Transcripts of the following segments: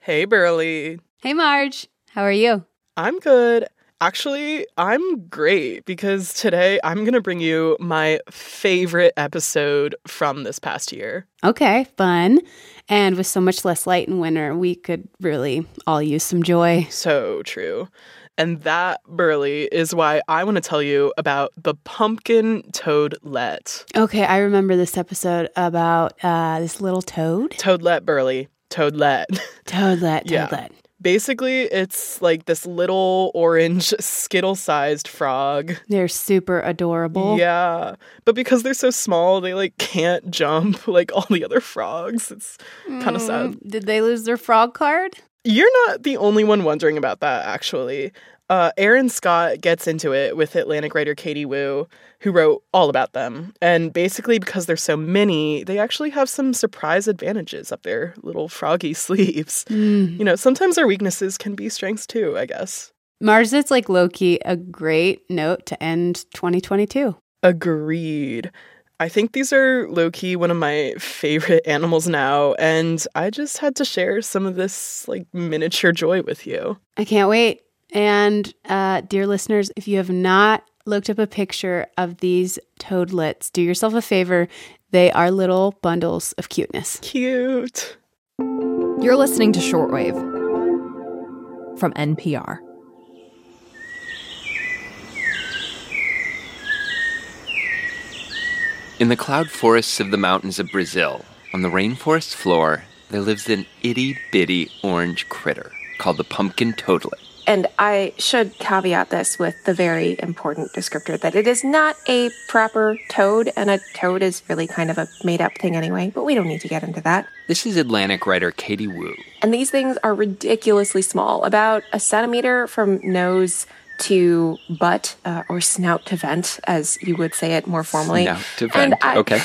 Hey, Burley. Hey, Marge. How are you? I'm good. Actually, I'm great because today I'm going to bring you my favorite episode from this past year. Okay, fun. And with so much less light in winter, we could really all use some joy. So true. And that, Burley, is why I want to tell you about the pumpkin toadlet. Okay, I remember this episode about this little toad. Toadlet, Burley. Toadlet. Toadlet. Yeah. Basically, it's like this little orange Skittle-sized frog. They're super adorable. Yeah, but because they're so small, they can't jump like all the other frogs. It's kind of sad. Did they lose their frog card? You're not the only one wondering about that, actually. Aaron Scott gets into it with Atlantic writer Katie Woo, who wrote all about them. And basically, because they're so many, they actually have some surprise advantages up their little froggy sleeves. You know, sometimes our weaknesses can be strengths too, I guess. Marge, that's like low-key a great note to end 2022. Agreed. I think these are low-key one of my favorite animals now, and I just had to share some of this miniature joy with you. I can't wait. And dear listeners, if you have not looked up a picture of these toadlets, do yourself a favor. They are little bundles of cuteness. Cute. You're listening to Shortwave from NPR. In the cloud forests of the mountains of Brazil, on the rainforest floor, there lives an itty-bitty orange critter called the pumpkin toadlet. And I should caveat this with the very important descriptor that it is not a proper toad, and a toad is really kind of a made-up thing anyway, but we don't need to get into that. This is Atlantic writer Katie Woo. And these things are ridiculously small, about a centimeter from nose to butt, or snout to vent, as you would say it more formally. Snout to vent, okay.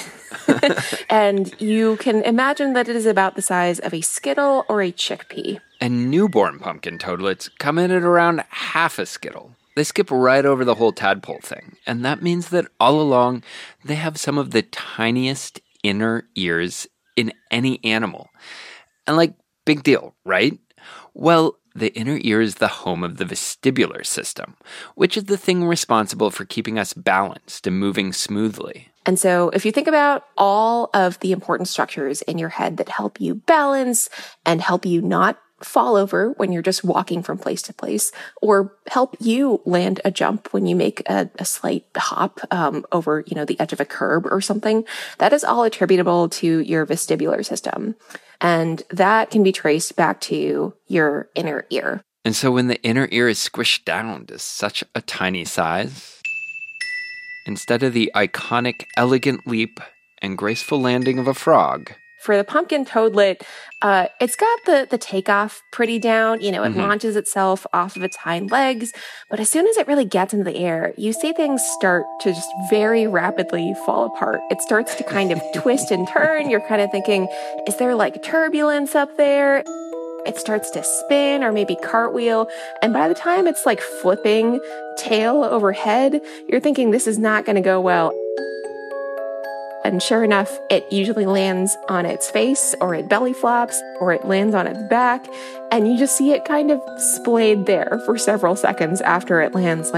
And you can imagine that it is about the size of a Skittle or a chickpea. And newborn pumpkin toadlets come in at around half a Skittle. They skip right over the whole tadpole thing. And that means that all along, they have some of the tiniest inner ears in any animal. And big deal, right? Well, the inner ear is the home of the vestibular system, which is the thing responsible for keeping us balanced and moving smoothly. And so if you think about all of the important structures in your head that help you balance and help you not fall over when you're just walking from place to place, or help you land a jump when you make a slight hop over, the edge of a curb or something, that is all attributable to your vestibular system. And that can be traced back to your inner ear. And so when the inner ear is squished down to such a tiny size, instead of the iconic elegant leap and graceful landing of a frog, for the pumpkin toadlet, it's got the takeoff pretty down. It launches itself off of its hind legs. But as soon as it really gets into the air, you see things start to just very rapidly fall apart. It starts to kind of twist and turn. You're kind of thinking, is there turbulence up there? It starts to spin or maybe cartwheel. And by the time it's flipping tail overhead, you're thinking this is not going to go well. And sure enough, it usually lands on its face, or it belly flops, or it lands on its back, and you just see it kind of splayed there for several seconds after it lands,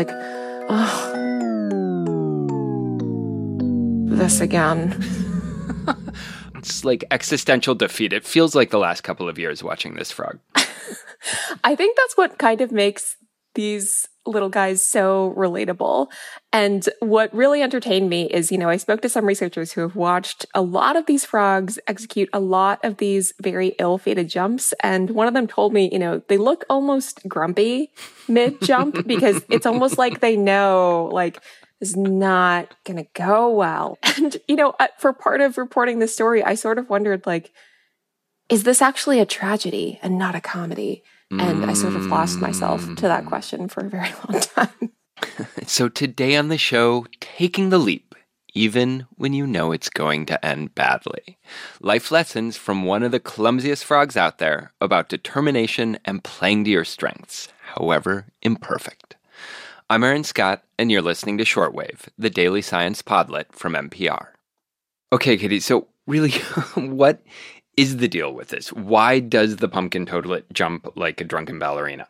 this again. It's like existential defeat. It feels like the last couple of years watching this frog. I think that's what kind of makes these little guys so relatable. And what really entertained me is, I spoke to some researchers who have watched a lot of these frogs execute a lot of these very ill-fated jumps. And one of them told me, they look almost grumpy mid-jump because it's almost like they know, this is not going to go well. And, for part of reporting this story, I sort of wondered, is this actually a tragedy and not a comedy? And I sort of lost myself to that question for a very long time. So today on the show, taking the leap, even when you know it's going to end badly. Life lessons from one of the clumsiest frogs out there about determination and playing to your strengths, however imperfect. I'm Aaron Scott, and you're listening to Shortwave, the daily science podlet from NPR. Okay, Katie, so really, what is the deal with this? Why does the pumpkin toadlet jump like a drunken ballerina?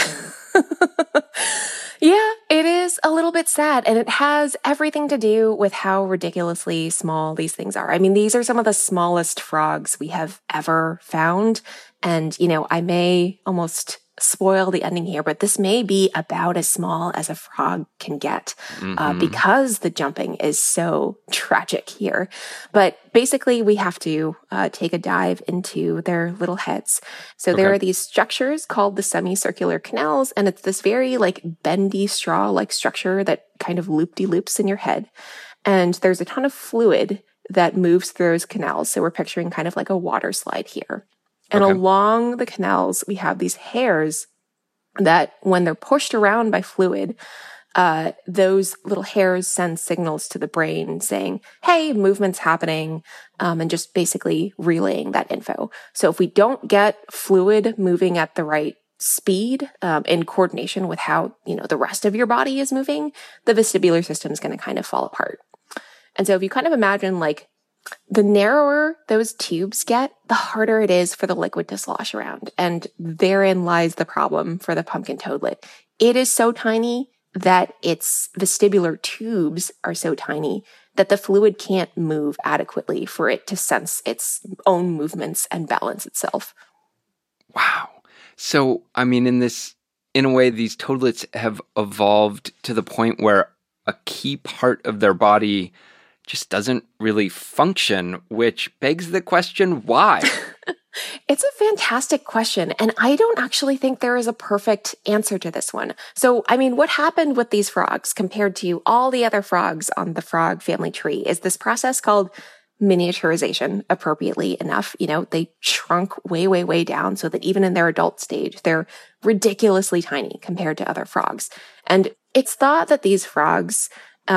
Yeah, it is a little bit sad, and it has everything to do with how ridiculously small these things are. I mean, these are some of the smallest frogs we have ever found. And, I may almost spoil the ending here, but this may be about as small as a frog can get because the jumping is so tragic here. But basically, we have to take a dive into their little heads. So there are these structures called the semicircular canals, and it's this very bendy straw-like structure that kind of loop-de-loops in your head. And there's a ton of fluid that moves through those canals. So we're picturing kind of like a water slide here. And along the canals, we have these hairs that when they're pushed around by fluid, those little hairs send signals to the brain saying, hey, movement's happening, and just basically relaying that info. So if we don't get fluid moving at the right speed in coordination with how, the rest of your body is moving, the vestibular system is going to kind of fall apart. And so if you kind of imagine the narrower those tubes get, the harder it is for the liquid to slosh around. And therein lies the problem for the pumpkin toadlet. It is so tiny that its vestibular tubes are so tiny that the fluid can't move adequately for it to sense its own movements and balance itself. Wow. So, I mean, in a way, these toadlets have evolved to the point where a key part of their body just doesn't really function, which begs the question, why? It's a fantastic question, and I don't actually think there is a perfect answer to this one. So, I mean, what happened with these frogs compared to all the other frogs on the frog family tree is this process called miniaturization, appropriately enough. They shrunk way, way, way down so that even in their adult stage, they're ridiculously tiny compared to other frogs. And it's thought that these frogs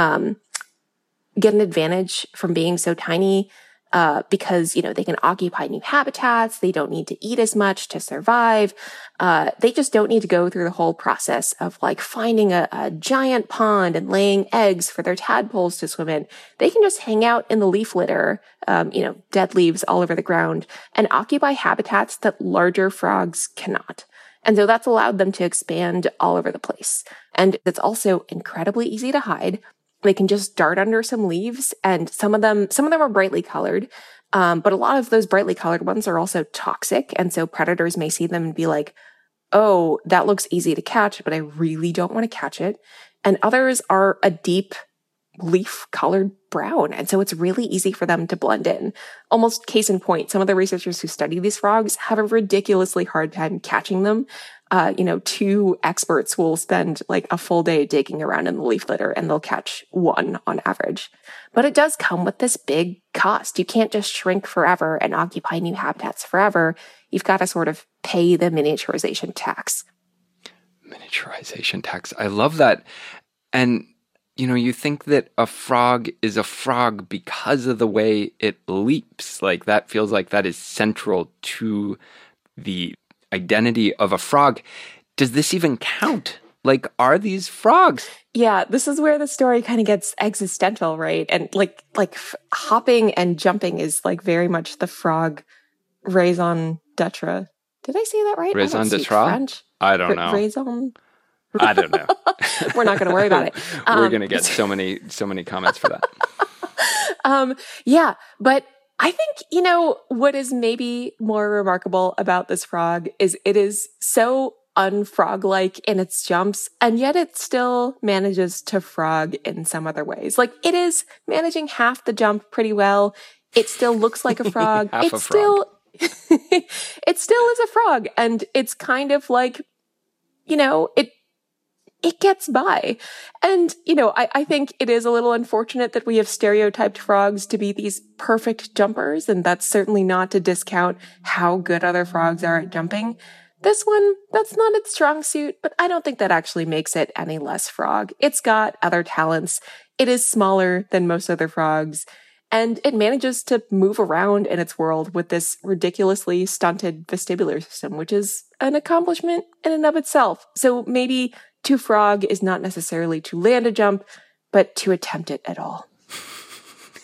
get an advantage from being so tiny because, they can occupy new habitats. They don't need to eat as much to survive. They just don't need to go through the whole process of finding a giant pond and laying eggs for their tadpoles to swim in. They can just hang out in the leaf litter, dead leaves all over the ground, and occupy habitats that larger frogs cannot. And so that's allowed them to expand all over the place. And it's also incredibly easy to hide. They can just dart under some leaves, and some of them are brightly colored. But a lot of those brightly colored ones are also toxic. And so predators may see them and be like, oh, that looks easy to catch, but I really don't want to catch it. And others are a deep leaf colored brown. And so it's really easy for them to blend in. Almost case in point, some of the researchers who study these frogs have a ridiculously hard time catching them. Two experts will spend a full day digging around in the leaf litter and they'll catch one on average. But it does come with this big cost. You can't just shrink forever and occupy new habitats forever. You've got to sort of pay the miniaturization tax. Miniaturization tax. I love that. And, you think that a frog is a frog because of the way it leaps. That feels like that is central to the identity of a frog. Does this even count? Are these frogs? Yeah, this is where the story kind of gets existential, right? And hopping and jumping is very much the frog raison d'etre. Did I say that right? Raison d'etre? French. I don't know. Raison. I don't know. We're not going to worry about it. We're going to get so many comments for that. Yeah, but I think, what is maybe more remarkable about this frog is it is so unfrog-like in its jumps, and yet it still manages to frog in some other ways. It is managing half the jump pretty well. It still looks like a frog. Half a frog. It still is a frog, and it's kind of it gets by. And, I think it is a little unfortunate that we have stereotyped frogs to be these perfect jumpers, and that's certainly not to discount how good other frogs are at jumping. This one, that's not its strong suit, but I don't think that actually makes it any less frog. It's got other talents. It is smaller than most other frogs, and it manages to move around in its world with this ridiculously stunted vestibular system, which is an accomplishment in and of itself. So maybe to frog is not necessarily to land a jump, but to attempt it at all.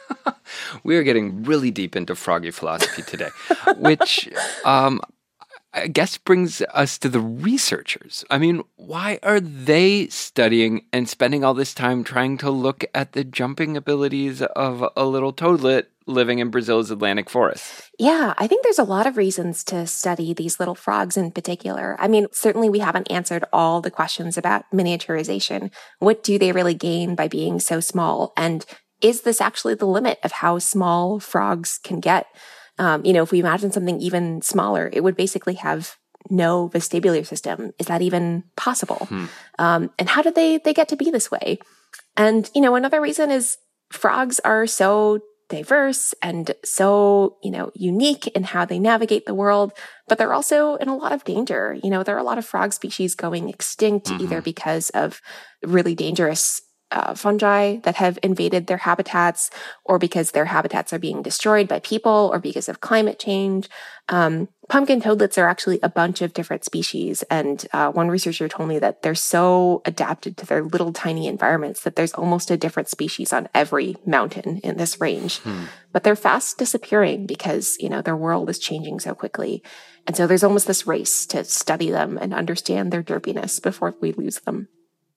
We are getting really deep into froggy philosophy today, which I guess brings us to the researchers. I mean, why are they studying and spending all this time trying to look at the jumping abilities of a little toadlet living in Brazil's Atlantic forest? Yeah, I think there's a lot of reasons to study these little frogs in particular. I mean, certainly we haven't answered all the questions about miniaturization. What do they really gain by being so small? And is this actually the limit of how small frogs can get? If we imagine something even smaller, it would basically have no vestibular system. Is that even possible? And how did they get to be this way? And, another reason is frogs are so diverse and so, unique in how they navigate the world, but they're also in a lot of danger. There are a lot of frog species going extinct, either because of really dangerous fungi that have invaded their habitats, or because their habitats are being destroyed by people, or because of climate change. Pumpkin toadlets are actually a bunch of different species. And one researcher told me that they're so adapted to their little tiny environments that there's almost a different species on every mountain in this range. But they're fast disappearing because, their world is changing so quickly. And so there's almost this race to study them and understand their derpiness before we lose them.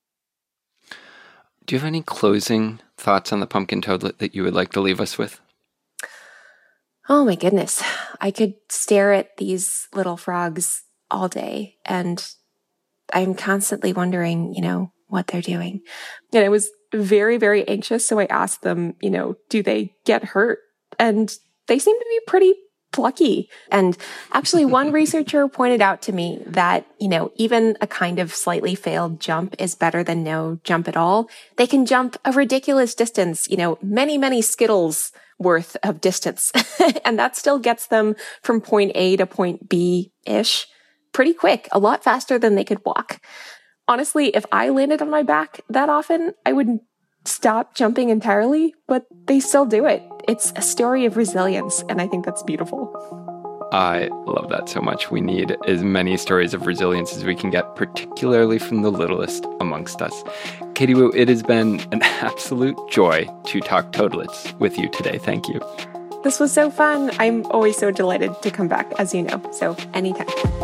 Do you have any closing thoughts on the pumpkin toadlet that you would like to leave us with? Oh my goodness. I could stare at these little frogs all day, and I'm constantly wondering, what they're doing. And I was very, very anxious. So I asked them, do they get hurt? And they seem to be pretty plucky. And actually, one researcher pointed out to me that, even a kind of slightly failed jump is better than no jump at all. They can jump a ridiculous distance, many, many Skittles worth of distance. And that still gets them from point A to point B-ish pretty quick, a lot faster than they could walk. Honestly, if I landed on my back that often, I would stop jumping entirely, but they still do it. It's a story of resilience, and I think that's beautiful. I love that so much. We need as many stories of resilience as we can get, particularly from the littlest amongst us. Katie Woo, it has been an absolute joy to talk toadlets with you today. Thank you. This was so fun. I'm always so delighted to come back, as you know, so anytime.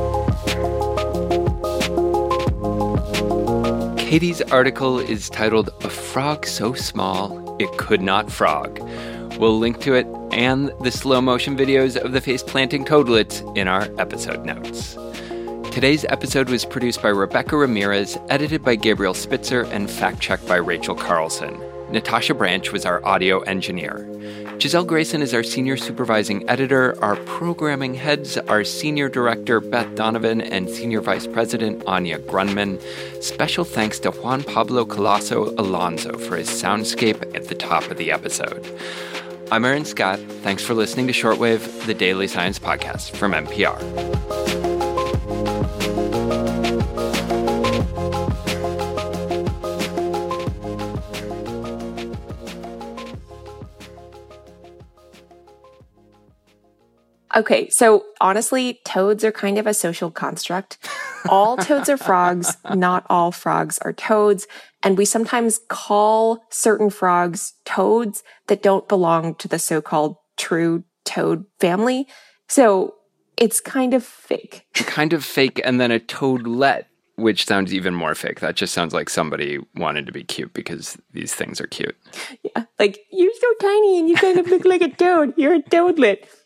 Katie's article is titled "A Frog So Small It Could Not Frog." We'll link to it and the slow motion videos of the face-planting toadlets in our episode notes. Today's episode was produced by Rebecca Ramirez, edited by Gabriel Spitzer, and fact-checked by Rachel Carlson. Natasha Branch was our audio engineer. Giselle Grayson is our senior supervising editor. Our programming heads are senior director Beth Donovan and senior vice president Anya Grunman. Special thanks to Juan Pablo Colasso Alonso for his soundscape at the top of the episode. I'm Aaron Scott. Thanks for listening to Shortwave, the daily science podcast from NPR. Okay, so honestly, toads are kind of a social construct. All toads are frogs, not all frogs are toads, and we sometimes call certain frogs toads that don't belong to the so-called true toad family. So it's kind of fake. Kind of fake, and then a toadlet, which sounds even more fake. That just sounds like somebody wanted to be cute because these things are cute. Yeah, like, you're so tiny and you kind of look like a toad. You're a toadlet.